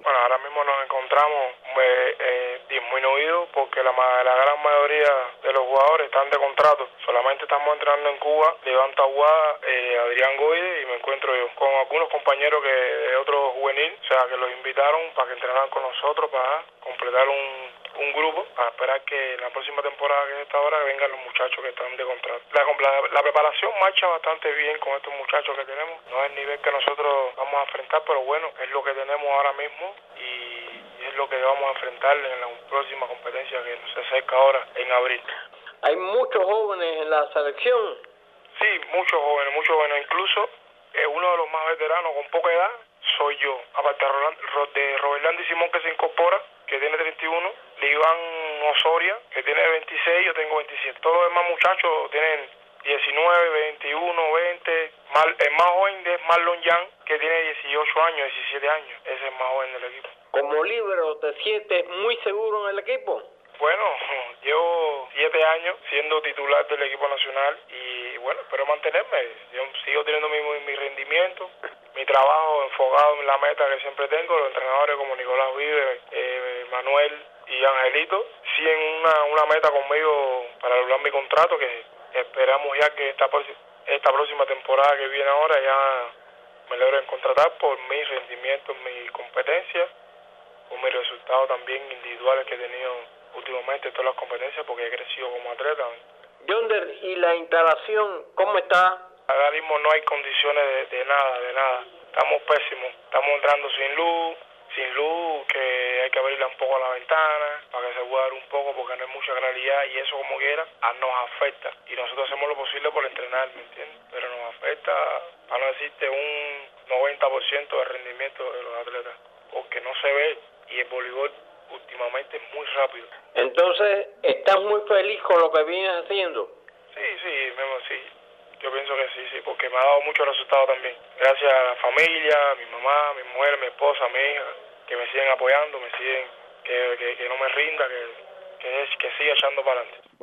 Bueno, ahora mismo nos encontramos disminuidos porque la gran mayoría de los jugadores están de contrato. Solamente estamos entrenando en Cuba, Iván Taboada, Adrián Goide y me encuentro yo con algunos compañeros de otro juvenil, o sea que los invitaron para que entrenaran con nosotros para completar un grupo para esperar que en la próxima temporada, que es esta hora, vengan los muchachos que están de contrato. La preparación marcha bastante bien con estos muchachos que tenemos. No es el nivel que nosotros vamos a enfrentar, pero bueno, es lo que tenemos ahora mismo y es lo que vamos a enfrentar en la próxima competencia que se acerca ahora en abril. ¿Hay muchos jóvenes en la selección? Sí, muchos jóvenes. Incluso uno de los más veteranos con poca edad soy yo. Aparte de Roberlandi Simón, que se incorpora, que tiene 31, Iván Osoria, que tiene 26, yo tengo 27. Todos los demás muchachos tienen 19, 21, 20. El más joven es Marlon Yang, que tiene 18 años, 17 años. Ese es el más joven del equipo. ¿Como líbero te sientes muy seguro en el equipo? Bueno, llevo 7 años siendo titular del equipo nacional y bueno, espero mantenerme. Yo sigo teniendo mi rendimiento, mi trabajo enfocado en la meta que siempre tengo. Los entrenadores como Nicolás Vive, Manuel y Angelito siguen una meta conmigo para lograr mi contrato, que esperamos ya que esta próxima temporada que viene ahora ya me logren contratar por mi rendimiento, mi competencia, por mis resultados también individuales que he tenido últimamente en todas las competencias, porque he crecido como atleta. Yonder, ¿y la instalación cómo está? Ahora mismo no hay condiciones de nada. Estamos pésimos. Estamos entrando sin luz, que hay que abrirla un poco a la ventana para que se pueda ver un poco porque no hay mucha claridad y eso como quiera nos afecta. Y nosotros hacemos lo posible por entrenar, ¿me entiendes? Pero nos afecta, para no decirte, un 90% del rendimiento de los atletas, porque no se ve y el voleibol últimamente es muy rápido. Entonces, ¿estás muy feliz con lo que vienes haciendo? Sí. Yo pienso que sí, porque me ha dado muchos resultados también. Gracias a la familia, a mi mamá, a mi mujer, mi esposa, a mi hija, que me siguen apoyando, que no me rinda, que siga echando para adelante.